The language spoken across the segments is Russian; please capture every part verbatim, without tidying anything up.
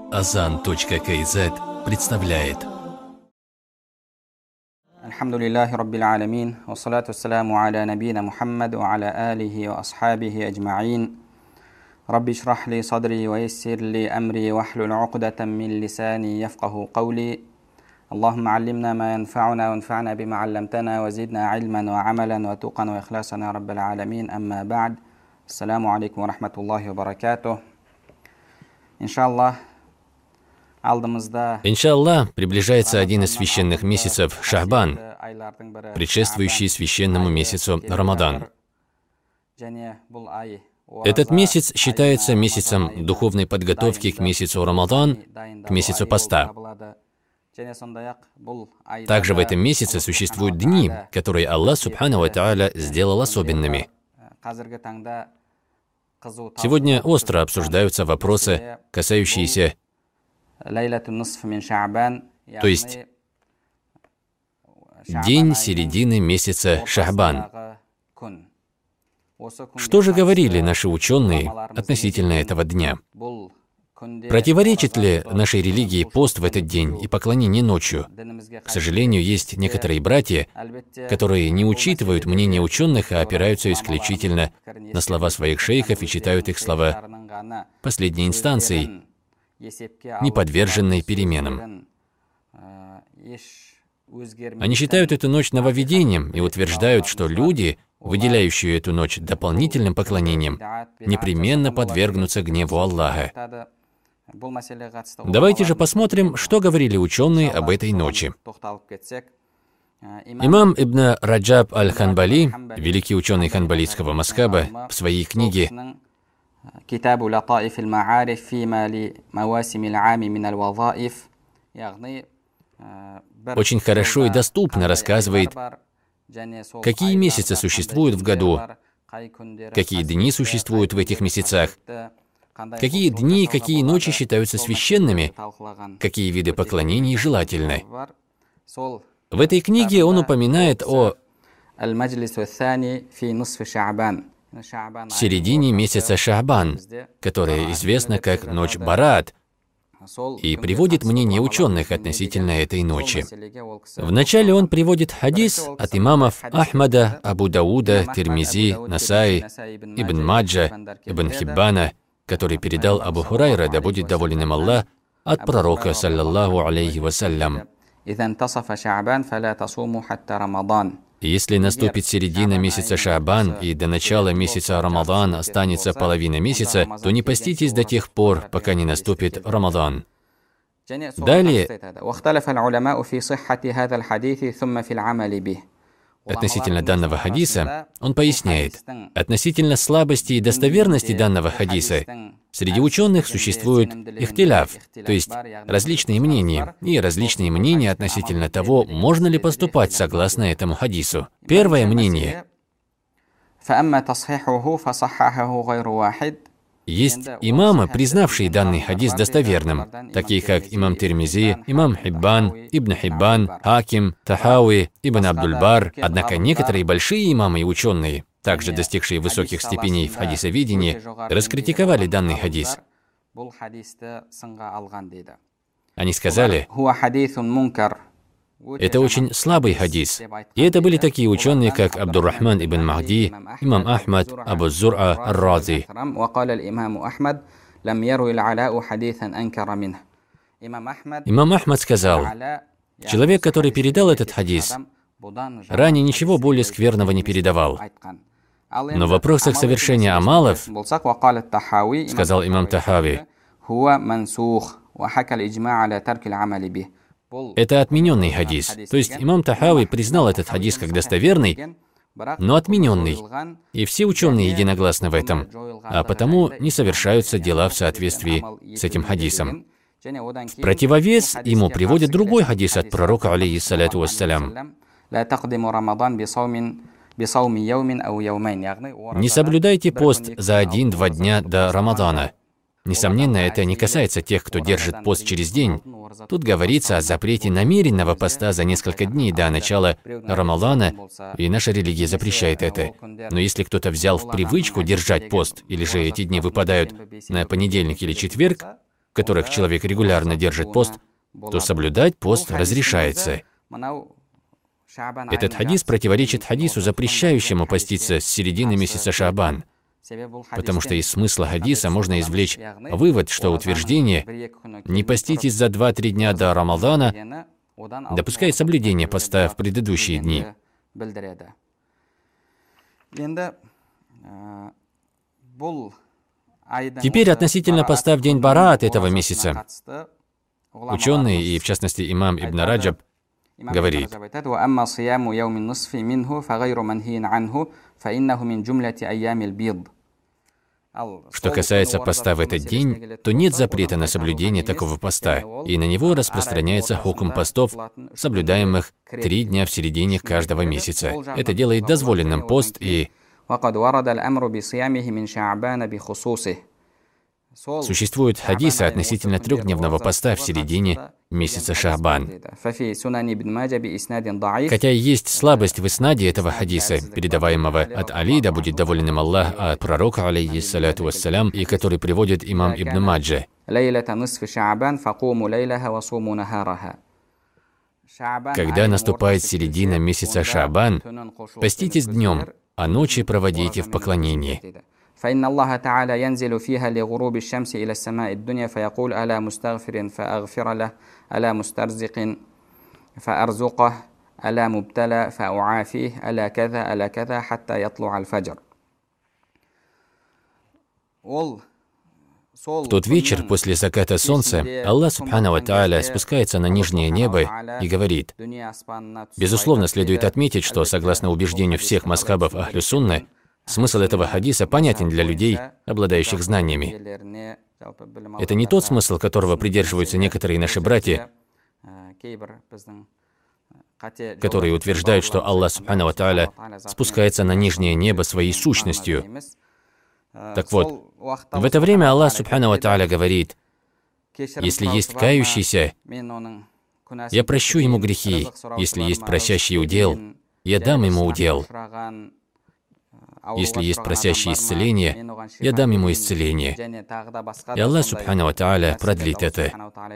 азан точка кз представляет. Алхамдулиллахи раббил аламин, вассалату вассаламу аля набина Мухаммад ва аля алихи ва асхабихи аджмаин. Рабби шрах ли садри ва яссир ли амри вахлул уқдатам мин лисани яфқаху қавли. Аллахумма аллимна ма янфауна ва анфa'на бима алламтана ва зидна илман ва амалан ва туқан ва ихласана раббил аламин. Амма ба'д. Ассаламу алейкум ва рахматуллахи ва баракатух. Иншаллах. Иншаллах, приближается один из священных месяцев Шахбан, предшествующий священному месяцу Рамадан. Этот месяц считается месяцем духовной подготовки к месяцу Рамадан, к месяцу поста. Также в этом месяце существуют дни, которые Аллах Субхану ва Тааля сделал особенными. Сегодня остро обсуждаются вопросы, касающиеся то есть день середины месяца Шахбан. Что же говорили наши ученые относительно этого дня? Противоречит ли нашей религии пост в этот день и поклонение ночью? К сожалению, есть некоторые братья, которые не учитывают мнение ученых, а опираются исключительно на слова своих шейхов и считают их слова последней инстанцией, не подверженной переменам. Они считают эту ночь нововведением и утверждают, что люди, выделяющие эту ночь дополнительным поклонением, непременно подвергнутся гневу Аллаха. Давайте же посмотрим, что говорили ученые об этой ночи. Имам Ибн Раджаб аль-Ханбали, великий ученый ханбалитского мазхаба, в своей книге очень хорошо и доступно рассказывает, какие месяцы существуют в году, какие дни существуют в этих месяцах, какие дни и какие ночи считаются священными, какие виды поклонений желательны. В этой книге он упоминает о середине месяца Шахбан, которая известна как Ночь Барат, и приводит мнение ученых относительно этой ночи. Вначале он приводит хадис от имамов Ахмада, Абу Дауда, Тирмизи, Насаи, Ибн Маджа, Ибн Хиббана, который передал Абу Хурайра, да будет доволен им Аллах, от пророка, саллаллаху алейхи вассалям. Если наступит середина месяца Шаабан и до начала месяца Рамадан останется половина месяца, то не поститесь до тех пор, пока не наступит Рамадан. Далее, относительно данного хадиса, он поясняет, относительно слабости и достоверности данного хадиса, среди ученых существует ихтиляф, то есть различные мнения, и различные мнения относительно того, можно ли поступать согласно этому хадису. Первое мнение. Есть имамы, признавшие данный хадис достоверным, такие как имам Тирмизи, имам Хиббан, Ибн Хиббан, Хаким, Тахауи, Ибн Абдуль-Бар. Однако некоторые большие имамы и ученые, также достигшие высоких степеней в хадисоведении, раскритиковали данный хадис. Они сказали, это очень слабый хадис. И это были такие ученые, как Абдур-Рахман ибн Махди, имам Ахмад, Абу Зур'а ар-Рази. Имам Ахмад сказал, человек, который передал этот хадис, ранее ничего более скверного не передавал. Но в вопросах совершения амалов, сказал имам Тахави, это отмененный хадис. То есть имам Тахави признал этот хадис как достоверный, но отмененный. И все ученые единогласны в этом, а потому не совершаются дела в соответствии с этим хадисом. В противовес ему приводят другой хадис от пророка, алейхиссаляту вассалям. Не соблюдайте пост за один-два дня до Рамадана. Несомненно, это не касается тех, кто держит пост через день. Тут говорится о запрете намеренного поста за несколько дней до начала Рамадана, и наша религия запрещает это. Но если кто-то взял в привычку держать пост, или же эти дни выпадают на понедельник или четверг, в которых человек регулярно держит пост, то соблюдать пост разрешается. Этот хадис противоречит хадису, запрещающему поститься с середины месяца Шаабан, потому что из смысла хадиса можно извлечь вывод, что утверждение «не поститесь за два-три дня до Рамадана» допускает соблюдение поста в предыдущие дни. Теперь относительно поста в день Бараат этого месяца. Ученые, и в частности имам Ибн Раджаб, говорит: что касается поста в этот день, то нет запрета на соблюдение такого поста, и на него распространяется хукм постов, соблюдаемых три дня в середине каждого месяца. Это делает дозволенным пост, и существуют хадисы относительно трехдневного поста в середине месяца Шаабан. Хотя есть слабость в иснаде этого хадиса, передаваемого от Али, да будет доволен им Аллах, от пророка, алейхиссаляту вассалям, и который приводит имам Ибн Маджа. Когда наступает середина месяца Шаабан, поститесь днем, а ночи проводите в поклонении. فإن الله تعالى ينزل فيها لغروب الشمس إلى السماء الدنيا فيقول ألا مستغفر فأغفر له ألا مسترزق فأرزقه ألا مبتلى فأعافيه ألا كذا ألا كذا حتى يطلع الفجر. В тот вечер после заката солнца Аллах Субхану ва Тааля спускается на нижнее небо и говорит: безусловно, следует отметить, что, согласно убеждению всех мазхабов Ахлю Сунна, смысл этого хадиса понятен для людей, обладающих знаниями. Это не тот смысл, которого придерживаются некоторые наши братья, которые утверждают, что Аллах Субхану ва Тааля спускается на нижнее небо своей сущностью. Так вот, в это время Аллах Субхану ва Тааля говорит: если есть кающийся, я прощу ему грехи, если есть просящий удел, я дам ему удел. Если есть просящий исцеление, я дам ему исцеление. И Аллах Субхану ва Тааля продлит это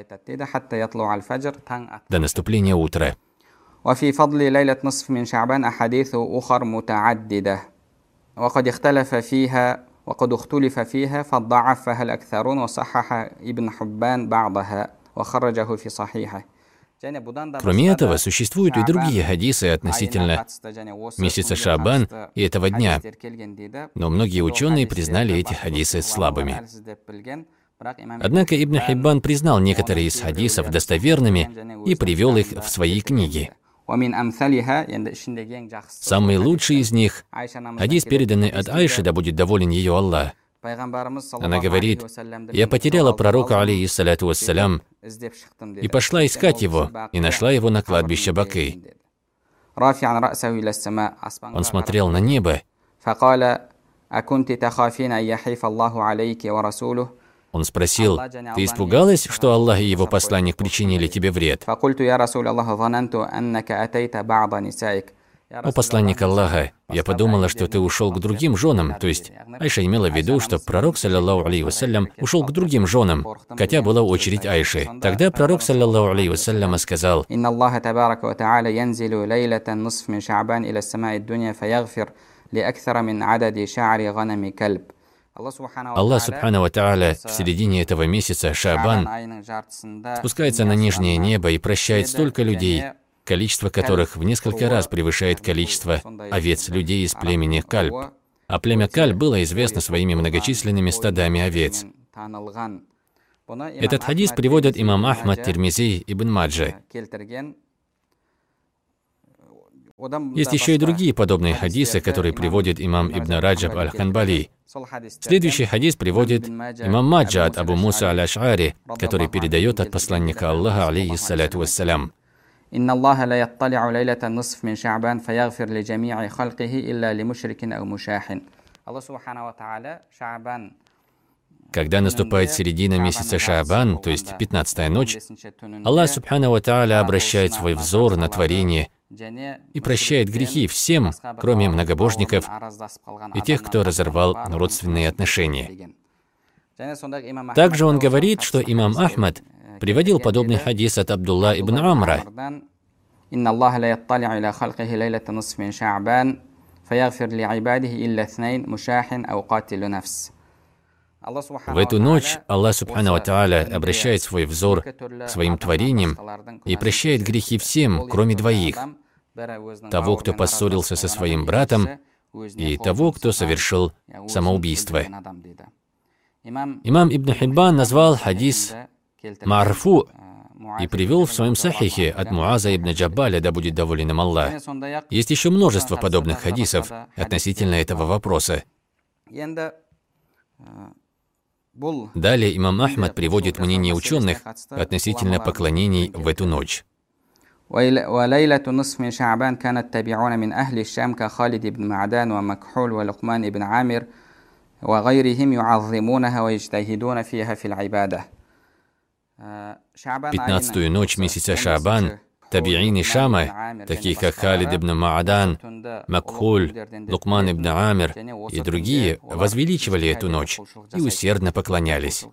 до наступления утра. وفي فضل ليلة نصف من شعبان أحاديث أخر متعددة وقد اختلف فيها وقد اختلف فيها فضعفها الأكثرون وصحح ابن حبان بعضها وخرجه في صحيحه. Кроме этого, существуют и другие хадисы относительно месяца Шаабан и этого дня, но многие ученые признали эти хадисы слабыми. Однако Ибн Хиббан признал некоторые из хадисов достоверными и привел их в свои книги. Самый лучший из них — хадис, переданный от Айши, да будет доволен ее Аллах. Она говорит: «Я потеряла пророка, алейхиссаляту вассалям, и пошла искать его, и нашла его на кладбище Бакы. Он смотрел на небо. Он спросил: ты испугалась, что Аллах и его посланник причинили тебе вред? О посланник Аллаха, я подумала, что ты ушел к другим женам, то есть Айша имела в виду, что пророк, саллаллаху алейхи вассалям, ушел к другим женам, хотя была очередь Айши. Тогда пророк, саллаллаху алейхи вассалям, сказал: Аллах Субхану ва Тааля в середине этого месяца Шаабан спускается на нижнее небо и прощает столько людей, количество которых в несколько раз превышает количество овец людей из племени Кальб. А племя Кальб было известно своими многочисленными стадами овец. Этот хадис приводят имам Ахмад, Тирмизи, Ибн Маджа. Есть еще и другие подобные хадисы, которые приводит имам Ибн Раджаб аль-Ханбали. Следующий хадис приводит имам Маджа от Абу Муса аль-Аш'ари, который передает от посланника Аллаха, алейхиссаляту вассалям: إن الله لا يطلع ليلة النصف من شعبان فيغفر لجميع خلقه إلا لمشرك أو مشاحن. الله سبحانه وتعالى شعبان. Когда наступает середина месяца Шаабан, то есть пятнадцатая ночь, Аллах Субхану ва Тааля обращает свой взор на творение и прощает грехи всем, кроме многобожников и тех, кто разорвал родственные отношения. Также он говорит, что имам Ахмад приводил подобный хадис от Абдулла ибн Амра. В эту ночь Аллах Субхану ва Тааля обращает свой взор к своим творениям и прощает грехи всем, кроме двоих: того, кто поссорился со своим братом, и того, кто совершил самоубийство. Имам Ибн Хиббан назвал хадис марфу и привел в своем сахихе от Муаза ибн Джабаля, да будет доволен им Аллах. Есть еще множество подобных хадисов относительно этого вопроса. Далее имам Ахмад приводит мнение ученых относительно поклонений в эту ночь. وليلة نصف من شعبان كان التابعون من أهل الشام كخالد بن معدان ومكحول ولقمان بن عامر وغيرهم يعظمونها ويجتهدون فيها في العبادة. Пятнадцатую ночь месяца Шаабан табиины Шама, такие как Халид ибн Маадан, Макхуль, Лукман ибн Амир и другие, возвеличивали эту ночь и усердно поклонялись.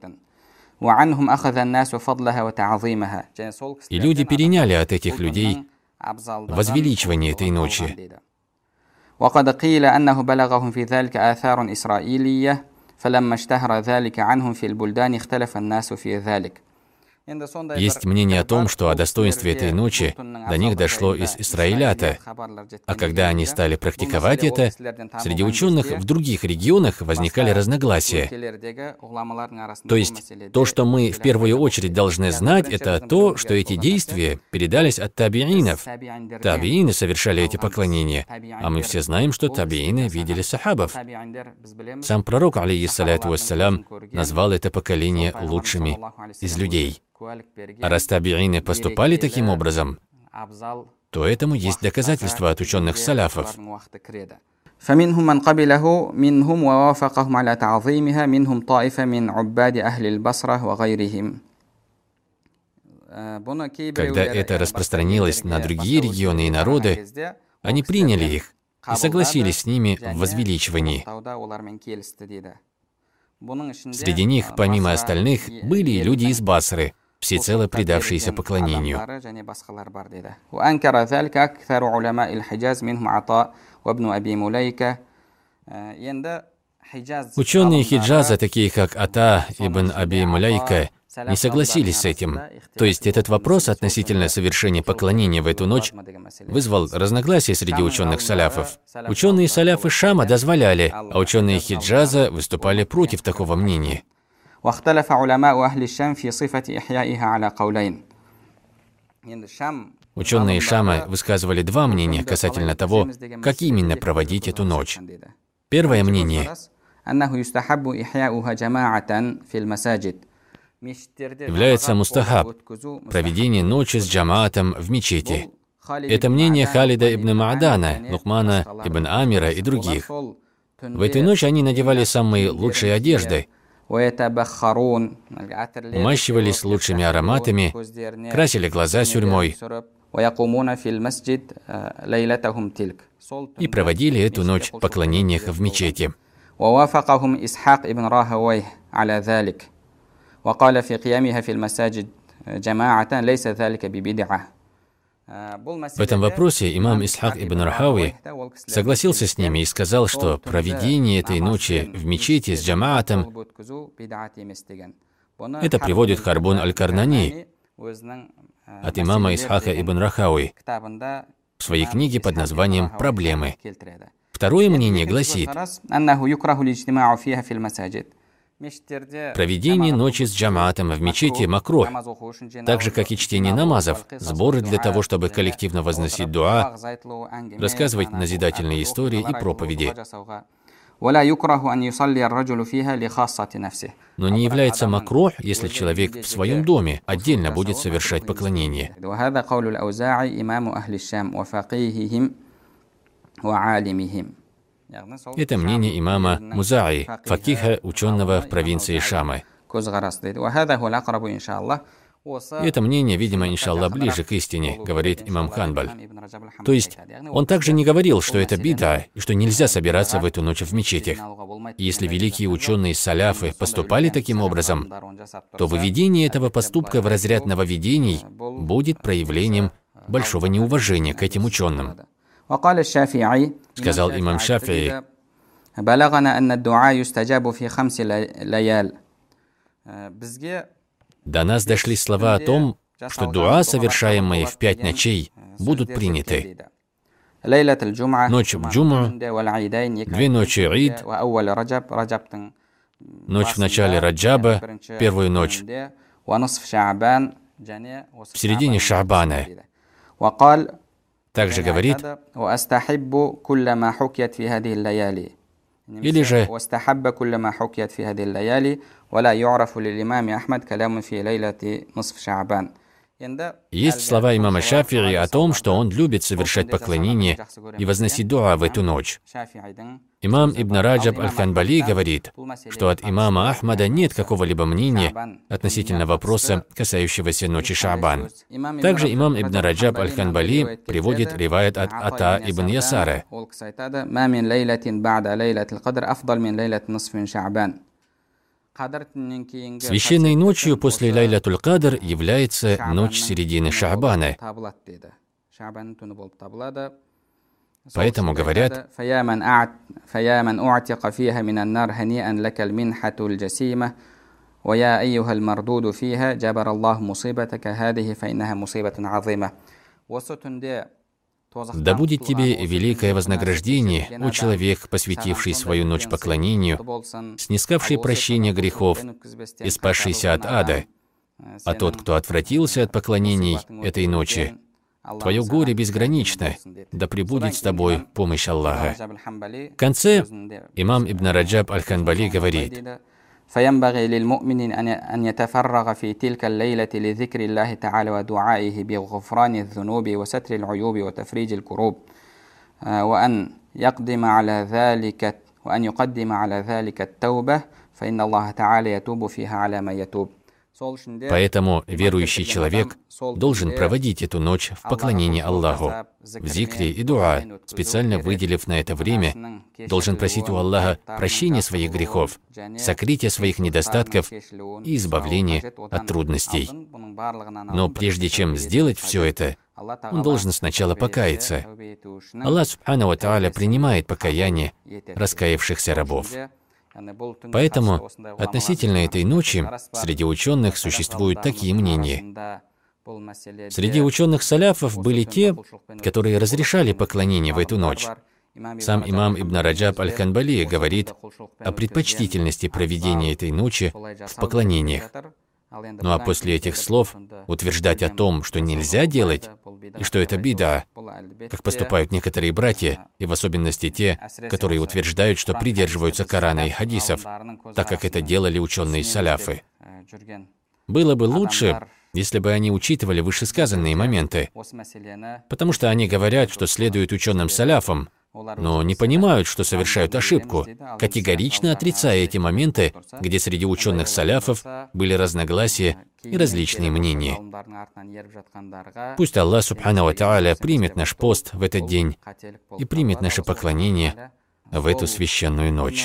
И люди переняли от этих людей возвеличивание этой ночи. وقد قيل أنه بلغهم في ذلك آثار إسرائيلية فلما اشتهر ذلك عنهم في البلدان اختلف الناس في ذلك. Есть мнение о том, что о достоинстве этой ночи до них дошло из Исраилята, а когда они стали практиковать это, среди ученых в других регионах возникали разногласия. То есть, то, что мы в первую очередь должны знать, это то, что эти действия передались от табиинов. Табиины совершали эти поклонения, а мы все знаем, что табиины видели сахабов. Сам пророк, алейхиссаляту вассалям, назвал это поколение лучшими из людей. А раз табиины поступали таким образом, то этому есть доказательства от ученых салафов. فمنهم من قبله منهم ووافقهم على تعظيمها منهم طائفة من عباد أهل البصرة وغيرهم. Когда это распространилось на другие регионы и народы, они приняли их и согласились с ними в возвеличивании. Среди них, помимо остальных, были и люди из Басры, всецело предавшиеся поклонению. Ученые Хиджаза, такие как Ата ибн Аби Муляйка, не согласились с этим. То есть этот вопрос относительно совершения поклонения в эту ночь вызвал разногласия среди ученых саляфов. Ученые саляфы Шама дозволяли, а ученые Хиджаза выступали против такого мнения. Ученые Шама высказывали два мнения касательно того, как именно проводить эту ночь. Первое мнение является мустахаб – проведение ночи с джамаатом в мечети. Это мнение Халида ибн Маадана, Лукмана ибн Амира и других. В эту ночь они надевали самые лучшие одежды, умащивались лучшими ароматами, красили глаза сюрьмой и проводили эту ночь в поклонениях в мечети. وقال في قيامها في المساجد جماعة ليس ذلك ببدعة. В этом вопросе имам Исхак ибн Рахауи согласился с ними и сказал, что проведение этой ночи в мечети с джамаатом это приводит Харбун аль-Карнани от имама Исхака ибн Рахауи в своей книге под названием «Проблемы». Второе мнение гласит: проведение ночи с джамаатом в мечети макрух, так же, как и чтение намазов, сборы для того, чтобы коллективно возносить дуа, рассказывать назидательные истории и проповеди. Но не является макрух, если человек в своем доме отдельно будет совершать поклонение. Это мнение имама Музаи, факиха, ученого в провинции Шама. И это мнение, видимо, иншаллах, ближе к истине, говорит имам Ханбаль. То есть, он также не говорил, что это бида, и что нельзя собираться в эту ночь в мечетях. И если великие ученые саляфы поступали таким образом, то выведение этого поступка в разряд нововведений будет проявлением большого неуважения к этим ученым. Сказал имам Шафии: «До нас дошли слова о том, что дуа, совершаемые в пять ночей, будут приняты. Ночь в Джуму, две ночи Ид, ночь в начале Раджаба, первую ночь, в середине Шаабана». Также говорит: или же есть слова имама Шафии о том, что он любит совершать поклонение и возносить дуа в эту ночь. Имам Ибн Раджаб аль-Ханбали говорит, что от имама Ахмада нет какого-либо мнения относительно вопроса, касающегося ночи Шаабан. Также имам Ибн Раджаб аль-Ханбали приводит риваят от Ата ибн Ясара. Священной ночью после Лайлятуль Кадр является ночь середины Шаабана. Поэтому говорят: «Да будет тебе великое вознаграждение, о человек, посвятивший свою ночь поклонению, снискавший прощение грехов и спасшийся от ада. А тот, кто отвратился от поклонений этой ночи, твое горе безгранично, да пребудет с тобой помощь Аллаха». В конце имам Ибн Раджаб аль-Ханбали говорит: فينبغي للمؤمن أن يتفرغ في تلك الليلة لذكر الله تعالى ودعائه بغفران الذنوب وستر العيوب وتفريج الكروب وأن يقدم على ذلك وأن يقدم على ذلك التوبة فإن الله تعالى يتوب فيها على من يتوب. Поэтому верующий человек должен проводить эту ночь в поклонении Аллаху, в зикре и дуа, специально выделив на это время, должен просить у Аллаха прощения своих грехов, сокрытия своих недостатков и избавления от трудностей. Но прежде чем сделать все это, он должен сначала покаяться. Аллах Субхану ва Тааля принимает покаяние раскаявшихся рабов. Поэтому относительно этой ночи среди ученых существуют такие мнения. Среди ученых саляфов были те, которые разрешали поклонение в эту ночь. Сам имам Ибн Раджаб аль-Ханбали говорит о предпочтительности проведения этой ночи в поклонениях. Ну а после этих слов утверждать о том, что нельзя делать, и что это бида, как поступают некоторые братья, и в особенности те, которые утверждают, что придерживаются Корана и хадисов, так как это делали ученые саляфы. Было бы лучше, если бы они учитывали вышесказанные моменты, потому что они говорят, что следуют ученым саляфам, но не понимают, что совершают ошибку, категорично отрицая эти моменты, где среди ученых саляфов были разногласия и различные мнения. Пусть Аллах Субхану ва Тааля примет наш пост в этот день и примет наше поклонение в эту священную ночь.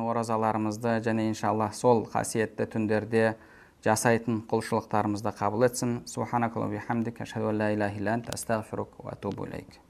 Жасайтын құлшылықтарымызды қабыл етсін. Субханакаллаху ва бихамдика, ашхаду ан ла илаха илля анта, астағфирука ва атубу илейк.